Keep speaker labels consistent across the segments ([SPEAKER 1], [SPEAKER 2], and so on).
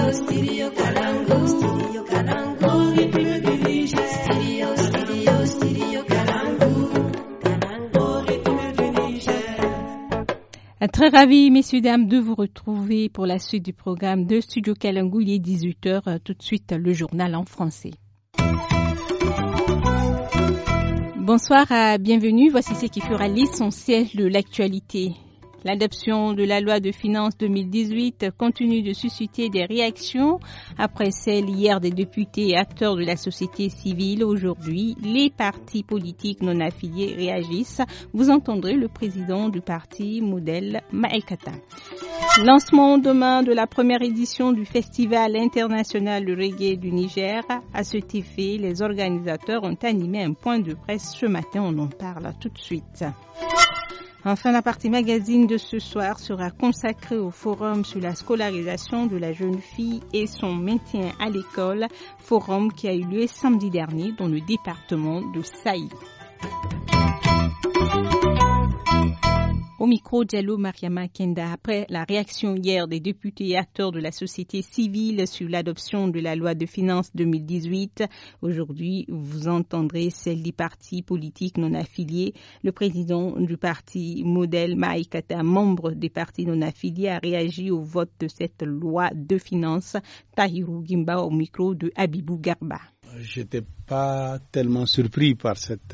[SPEAKER 1] Très ravi, messieurs, dames, de vous retrouver pour la suite du programme de Studio Kalangu. Il est 18h. Tout de suite, le journal en français. Bonsoir, bienvenue. Voici ce qui fera l'essentiel de l'actualité. L'adoption de la loi de finances 2018 continue de susciter des réactions après celle hier des députés et acteurs de la société civile. Aujourd'hui, les partis politiques non affiliés réagissent. Vous entendrez le président du parti Model Maekata. Lancement demain de la première édition du Festival international de reggae du Niger. À cet effet, les organisateurs ont animé un point de presse ce matin. On en parle tout de suite. Enfin, la partie magazine de ce soir sera consacrée au forum sur la scolarisation de la jeune fille et son maintien à l'école, forum qui a eu lieu samedi dernier dans le département de Saï. Au micro, Diallo Mariama Kenda. Après la réaction hier des députés et acteurs de la société civile sur l'adoption de la loi de finances 2018, aujourd'hui, vous entendrez celle des partis politiques non affiliés. Le président du parti Model Maekata, membre des partis non affiliés, a réagi au vote de cette loi de finances. Tahirou Gimba au micro de Abibou Garba.
[SPEAKER 2] J'étais pas tellement surpris par cette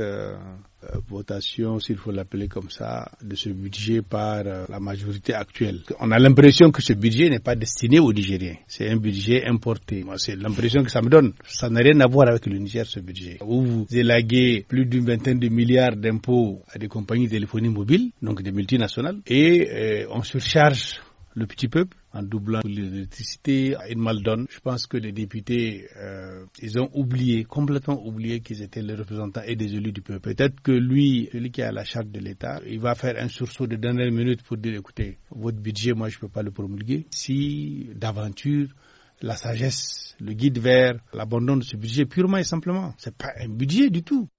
[SPEAKER 2] votation, s'il faut l'appeler comme ça, de ce budget par la majorité actuelle. On a l'impression que ce budget n'est pas destiné aux Nigériens. C'est un budget importé. Moi, c'est l'impression que ça me donne. Ça n'a rien à voir avec le Niger, ce budget. Où vous élaguez plus d'une vingtaine de milliards d'impôts à des compagnies de téléphonie mobile, donc des multinationales, et on surcharge le petit peuple en doublant l'électricité à une maldonne. Je pense que les députés, ils ont complètement oublié qu'ils étaient les représentants et des élus du peuple. Peut-être que lui, celui qui a la charte de l'État, il va faire un sursaut de dernière minute pour dire, écoutez, votre budget, moi, je ne peux pas le promulguer. Si, d'aventure, la sagesse le guide vers l'abandon de ce budget purement et simplement. C'est pas un budget du tout.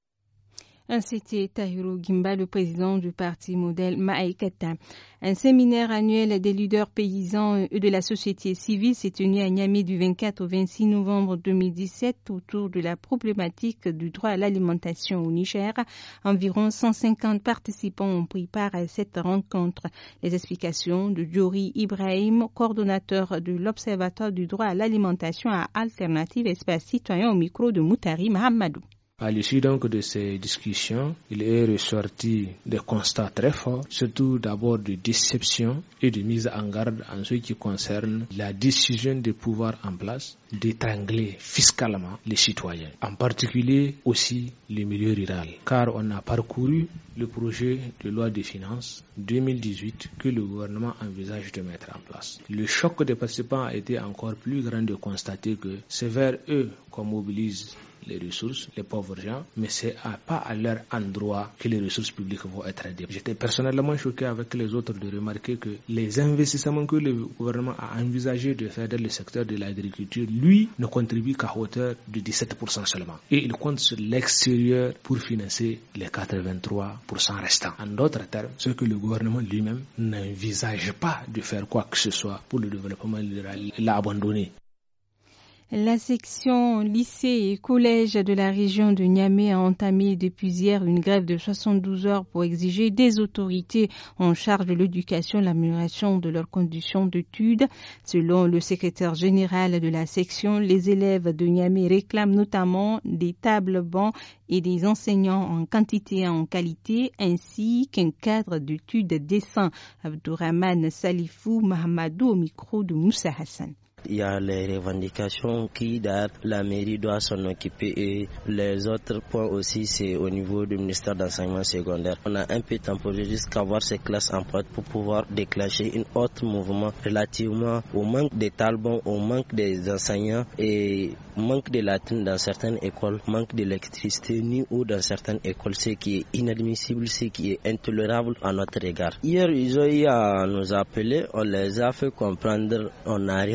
[SPEAKER 1] C'était Tahirou Gimba, le président du parti Model Maekata. Un séminaire annuel des leaders paysans et de la société civile s'est tenu à Niamey du 24 au 26 novembre 2017 autour de la problématique du droit à l'alimentation au Niger. Environ 150 participants ont pris part à cette rencontre. Les explications de Diori Ibrahim, coordonnateur de l'Observatoire du droit à l'alimentation à Alternative Espace Citoyen au micro de Moutari Mahamadou.
[SPEAKER 3] À l'issue donc de ces discussions, il est ressorti des constats très forts, surtout d'abord de déception et de mise en garde en ce qui concerne la décision des pouvoirs en place d'étrangler fiscalement les citoyens, en particulier aussi le milieu rural, car on a parcouru le projet de loi de finances 2018 que le gouvernement envisage de mettre en place. Le choc des participants a été encore plus grand de constater que c'est vers eux qu'on mobilise les ressources, les pauvres gens, mais c'est pas à leur endroit que les ressources publiques vont être aidées. J'étais personnellement choqué avec les autres de remarquer que les investissements que le gouvernement a envisagé de faire dans le secteur de l'agriculture, lui, ne contribue qu'à hauteur de 17% seulement. Et il compte sur l'extérieur pour financer les 83% restants. En d'autres termes, ce que le gouvernement lui-même n'envisage pas de faire quoi que ce soit pour le développement rural, il l'a abandonné.
[SPEAKER 1] La section lycée et collège de la région de Niamey a entamé depuis hier une grève de 72 heures pour exiger des autorités en charge de l'éducation l'amélioration de leurs conditions d'études. Selon le secrétaire général de la section, les élèves de Niamey réclament notamment des tables bancs et des enseignants en quantité et en qualité, ainsi qu'un cadre d'études décent. Abdourahman Salifou Mahamadou au micro de Moussa Hassan.
[SPEAKER 4] Il y a les revendications qui, d'ailleurs, la mairie doit s'en occuper et les autres points aussi, c'est au niveau du ministère d'enseignement secondaire. On a un peu temporisé jusqu'à avoir ces classes en porte pour pouvoir déclencher un autre mouvement relativement au manque des talbons, au manque des enseignants et manque de latrines dans certaines écoles, manque d'électricité ni eau dans certaines écoles, ce qui est inadmissible, ce qui est intolérable à notre égard. Hier, ils ont eu à nous appeler, on les a fait comprendre, on n'a rien vu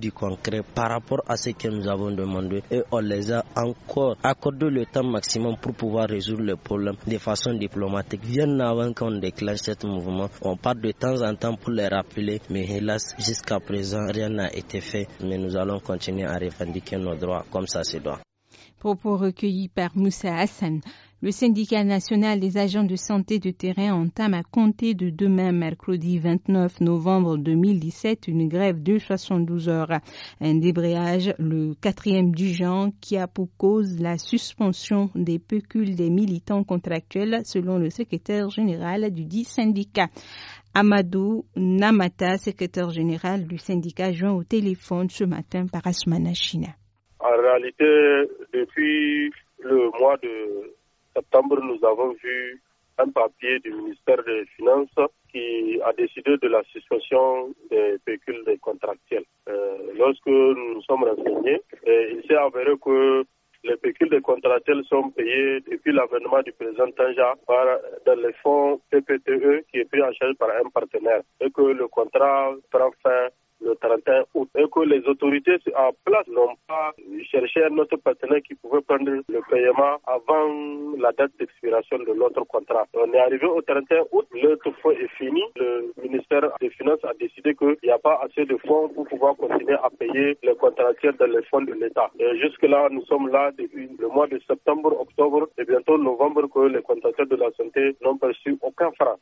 [SPEAKER 4] du concret par rapport à ce que nous avons demandé et on les a encore accordé le temps maximum pour pouvoir résoudre le problème de façon diplomatique. Bien avant qu'on déclenche ce mouvement, on part de temps en temps pour les rappeler, mais hélas, jusqu'à présent, rien n'a été fait. Mais nous allons continuer à revendiquer nos droits comme ça se doit.
[SPEAKER 1] Propos recueillis par Moussa Hassan. Le syndicat national des agents de santé de terrain entame à compter de demain, mercredi 29 novembre 2017, une grève de 72 heures. Un débrayage, le 4e du genre, qui a pour cause la suspension des pécules des militants contractuels, selon le secrétaire général du dit syndicat. Amadou Namata, secrétaire général du syndicat, joint au téléphone ce matin par Asmana China.
[SPEAKER 5] En réalité, depuis le mois de septembre, nous avons vu un papier du ministère des Finances qui a décidé de la suspension des pécules des contractuels. Lorsque nous nous sommes renseignés, il s'est avéré que les pécules des contractuels sont payés depuis l'avènement du président Tanja dans les fonds PPTE qui est pris en charge par un partenaire et que le contrat prend fin le 31 août et que les autorités en place n'ont pas cherché un autre partenaire qui pouvait prendre le paiement avant la date d'expiration de l'autre contrat. On est arrivé au 31 août, l'autre fonds est fini. Le ministère des Finances a décidé qu'il n'y a pas assez de fonds pour pouvoir continuer à payer les contractuels dans les fonds de l'État. Et jusque-là, nous sommes là depuis le mois de septembre, octobre et bientôt novembre que les contractuels de la santé n'ont perçu aucun franc.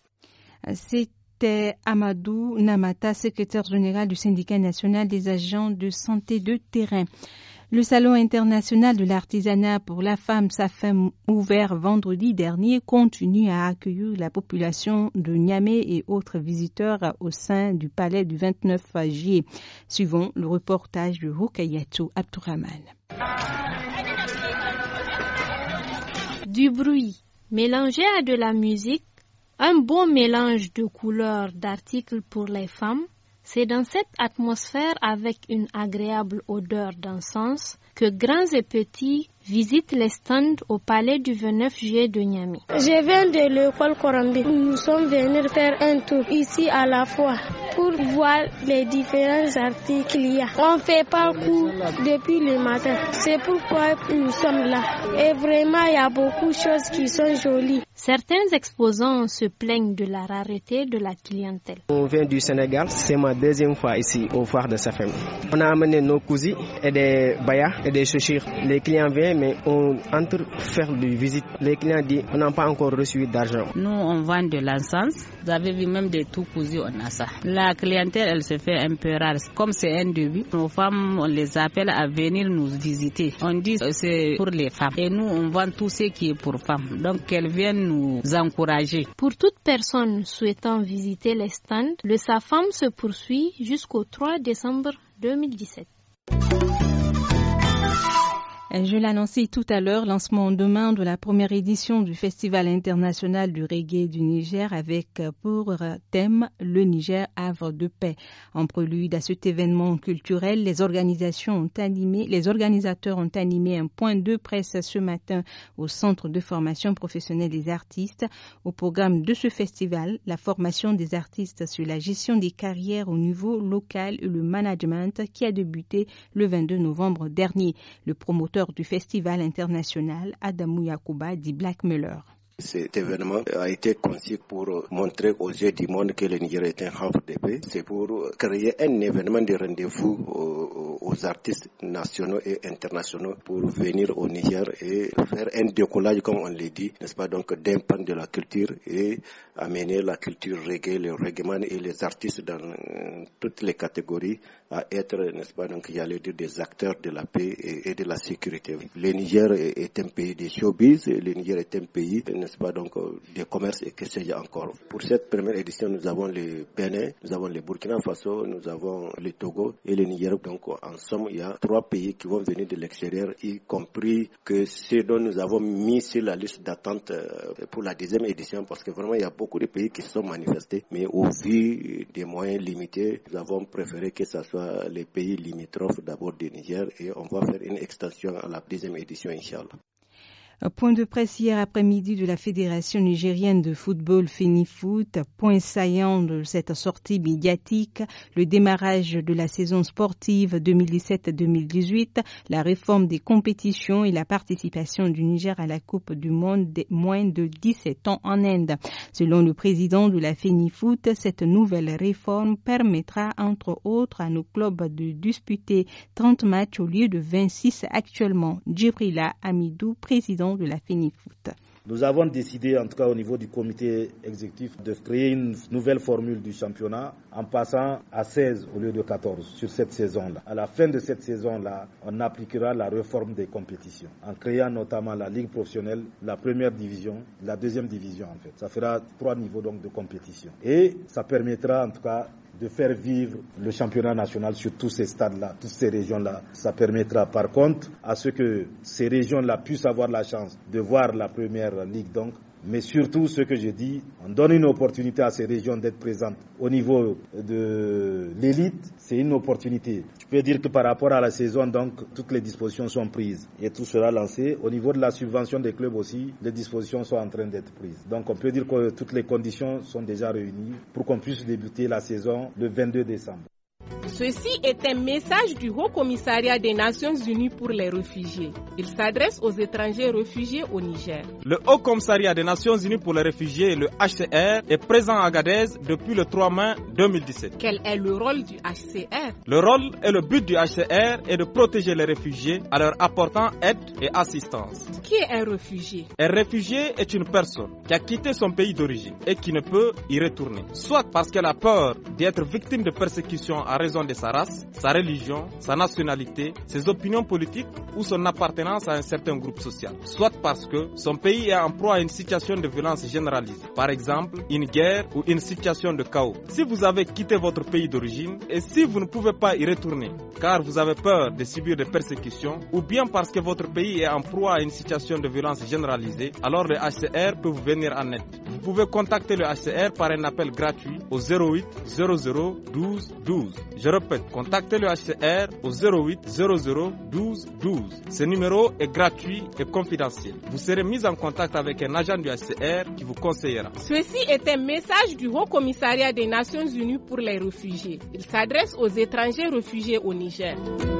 [SPEAKER 1] C'était Amadou Namata, secrétaire général du syndicat national des agents de santé de terrain. Le Salon international de l'artisanat pour la femme SAFEM, ouvert vendredi dernier, continue à accueillir la population de Niamey et autres visiteurs au sein du palais du 29 juillet. Suivons le reportage de Rukayatou Abdourahman.
[SPEAKER 6] Du bruit mélangé à de la musique, un beau mélange de couleurs, d'articles pour les femmes, c'est dans cette atmosphère avec une agréable odeur d'encens que grands et petits visitent les stands au palais du 29 juillet de Niamey.
[SPEAKER 7] Je viens de l'école Korambi. Nous sommes venus faire un tour ici à la fois pour voir les différents articles qu'il y a. On fait parcours depuis le matin. C'est pourquoi nous sommes là. Et vraiment, il y a beaucoup de choses qui sont jolies.
[SPEAKER 6] Certains exposants se plaignent de la rareté de la clientèle.
[SPEAKER 8] On vient du Sénégal, c'est ma deuxième fois ici au foire de SAFEM. On a amené nos cousines et des bayas et des chaussures. Les clients viennent, mais on entre faire des visites. Les clients disent on n'a pas encore reçu d'argent.
[SPEAKER 9] Nous, on vend de l'encens. Vous avez vu même des tout cousus, on a ça. La clientèle, elle se fait un peu rare. Comme c'est un début, nos femmes, on les appelle à venir nous visiter. On dit que c'est pour les femmes. Et nous, on vend tout ce qui est pour femmes. Donc, qu'elles viennent nous encourager.
[SPEAKER 6] Pour toute personne souhaitant visiter les stands, le SAFAM se poursuit jusqu'au 3 décembre 2017.
[SPEAKER 1] Je l'annonçais tout à l'heure, lancement demain de la première édition du Festival international du reggae du Niger avec pour thème le Niger, havre de paix. En prélude à cet événement culturel, les organisateurs ont animé un point de presse ce matin au Centre de formation professionnelle des artistes. Au programme de ce festival, la formation des artistes sur la gestion des carrières au niveau local et le management qui a débuté le 22 novembre dernier. Le promoteur du festival international, Adamou Yakouba, dit Black Muller.
[SPEAKER 10] Cet événement a été conçu pour montrer aux yeux du monde que le Niger est un havre de paix. C'est pour créer un événement de rendez-vous aux artistes nationaux et internationaux pour venir au Niger et faire un décollage, comme on l'a dit, n'est-ce pas, donc d'un pan de la culture et amener la culture reggae, le reggaeman et les artistes dans toutes les catégories à être, n'est-ce pas, donc j'allais dire des acteurs de la paix et de la sécurité. Le Niger est un pays de showbiz, le Niger est un pays, n'est-ce pas, donc de commerce et que sais-je encore. Pour cette première édition, nous avons le Bénin, nous avons le Burkina Faso, nous avons le Togo et le Niger. Donc en somme, il y a 3 pays qui vont venir de l'extérieur, y compris que ceux dont nous avons mis sur la liste d'attente pour la 2e édition, parce que vraiment il y a beaucoup de pays qui se sont manifestés, mais au vu des moyens limités, nous avons préféré que ce soit les pays limitrophes d'abord du Niger et on va faire une extension à la 2e édition, Inch'Allah.
[SPEAKER 1] Point de presse hier après-midi de la Fédération nigérienne de football FENIFOOT. Point saillant de cette sortie médiatique, le démarrage de la saison sportive 2017-2018, la réforme des compétitions et la participation du Niger à la Coupe du Monde des moins de 17 ans en Inde. Selon le président de la FENIFOOT, cette nouvelle réforme permettra entre autres à nos clubs de disputer 30 matchs au lieu de 26 actuellement. Djibrila Amidou, président de la FENIFOOT.
[SPEAKER 11] Nous avons décidé, en tout cas au niveau du comité exécutif, de créer une nouvelle formule du championnat en passant à 16 au lieu de 14 sur cette saison-là. À la fin de cette saison-là, on appliquera la réforme des compétitions en créant notamment la ligue professionnelle, la première division, la deuxième division en fait. Ça fera 3 niveaux donc de compétition. Et ça permettra en tout cas de faire vivre le championnat national sur tous ces stades-là, toutes ces régions-là. Ça permettra par contre à ce que ces régions-là puissent avoir la chance de voir la première ligue donc. Mais surtout, ce que je dis, on donne une opportunité à ces régions d'être présentes au niveau de l'élite, c'est une opportunité. Je peux dire que par rapport à la saison, donc, toutes les dispositions sont prises et tout sera lancé. Au niveau de la subvention des clubs aussi, les dispositions sont en train d'être prises. Donc, on peut dire que toutes les conditions sont déjà réunies pour qu'on puisse débuter la saison le 22 décembre.
[SPEAKER 12] Ceci est un message du Haut Commissariat des Nations Unies pour les réfugiés. Il s'adresse aux étrangers réfugiés au Niger.
[SPEAKER 13] Le Haut Commissariat des Nations Unies pour les réfugiés, le HCR, est présent à Agadez depuis le 3 mai 2017.
[SPEAKER 12] Quel est le rôle du HCR?
[SPEAKER 13] Le rôle et le but du HCR est de protéger les réfugiés en leur apportant aide et assistance.
[SPEAKER 12] Qui est un réfugié?
[SPEAKER 13] Un réfugié est une personne qui a quitté son pays d'origine et qui ne peut y retourner, soit parce qu'elle a peur d'être victime de persécution à raison de sa race, sa religion, sa nationalité, ses opinions politiques ou son appartenance à un certain groupe social, soit parce que son pays est en proie à une situation de violence généralisée, par exemple une guerre ou une situation de chaos. Si vous avez quitté votre pays d'origine et si vous ne pouvez pas y retourner car vous avez peur de subir des persécutions ou bien parce que votre pays est en proie à une situation de violence généralisée, alors le HCR peut vous venir en aide. Vous pouvez contacter le HCR par un appel gratuit au 08 00 12 12. Je répète, contactez le HCR au 08 00 12 12. Ce numéro est gratuit et confidentiel. Vous serez mis en contact avec un agent du HCR qui vous conseillera.
[SPEAKER 12] Ceci est un message du Haut Commissariat des Nations Unies pour les réfugiés. Il s'adresse aux étrangers réfugiés au Niger.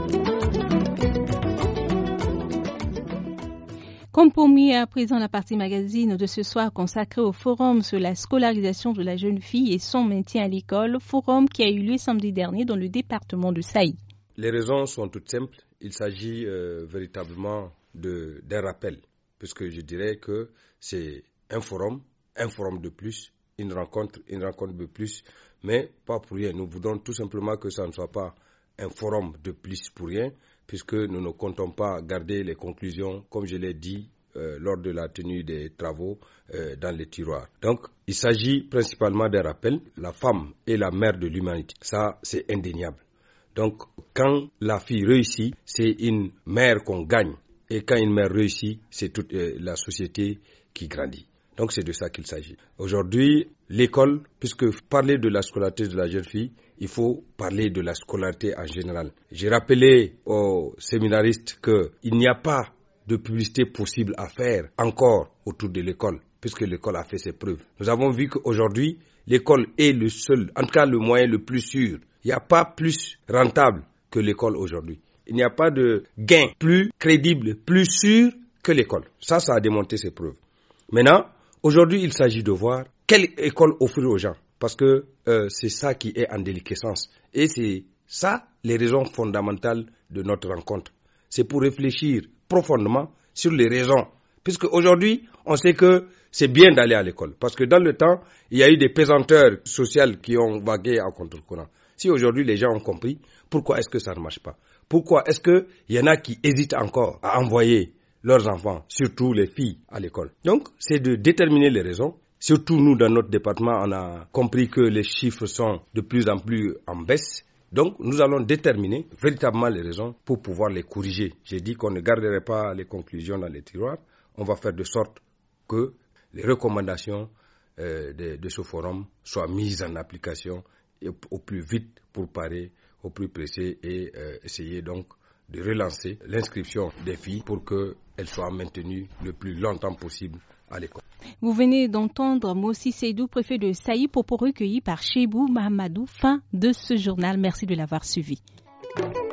[SPEAKER 1] Comme promis, à présent la partie magazine de ce soir consacrée au forum sur la scolarisation de la jeune fille et son maintien à l'école, forum qui a eu lieu samedi dernier dans le département de Saï.
[SPEAKER 14] Les raisons sont toutes simples. Il s'agit véritablement d'un rappel, puisque je dirais que c'est un forum de plus, une rencontre de plus, mais pas pour rien. Nous voudrons tout simplement que ça ne soit pas un forum de plus pour rien, puisque nous ne comptons pas garder les conclusions, comme je l'ai dit, lors de la tenue des travaux dans les tiroirs. Donc, il s'agit principalement d'un rappel. La femme est la mère de l'humanité. Ça, c'est indéniable. Donc, quand la fille réussit, c'est une mère qu'on gagne. Et quand une mère réussit, c'est toute la société qui grandit. Donc, c'est de ça qu'il s'agit. Aujourd'hui, l'école, puisque parler de la scolarité de la jeune fille, il faut parler de la scolarité en général. J'ai rappelé aux séminaristes qu'il n'y a pas de publicité possible à faire encore autour de l'école, puisque l'école a fait ses preuves. Nous avons vu qu'aujourd'hui, l'école est le seul, en tout cas le moyen le plus sûr. Il n'y a pas plus rentable que l'école aujourd'hui. Il n'y a pas de gain plus crédible, plus sûr que l'école. Ça a démontré ses preuves. Maintenant, aujourd'hui, il s'agit de voir quelle école offrir aux gens. Parce que c'est ça qui est en déliquescence. Et c'est ça les raisons fondamentales de notre rencontre. C'est pour réfléchir profondément sur les raisons. Puisque aujourd'hui, on sait que c'est bien d'aller à l'école. Parce que dans le temps, il y a eu des pesanteurs sociales qui ont vagué à contre-courant. Si aujourd'hui les gens ont compris, pourquoi est-ce que ça ne marche pas? Pourquoi est-ce qu'il y en a qui hésitent encore à envoyer leurs enfants, surtout les filles, à l'école? Donc, c'est de déterminer les raisons. Surtout nous, dans notre département, on a compris que les chiffres sont de plus en plus en baisse. Donc, nous allons déterminer véritablement les raisons pour pouvoir les corriger. J'ai dit qu'on ne garderait pas les conclusions dans les tiroirs. On va faire de sorte que les recommandations de ce forum soient mises en application au plus vite pour parer au plus pressé et essayer donc de relancer l'inscription des filles pour que qu'elles soient maintenues le plus longtemps possible à l'école.
[SPEAKER 1] Vous venez d'entendre Mossi Seydou, préfet de Saï, propos recueillis par Chebou Mahamadou. Fin de ce journal. Merci de l'avoir suivi.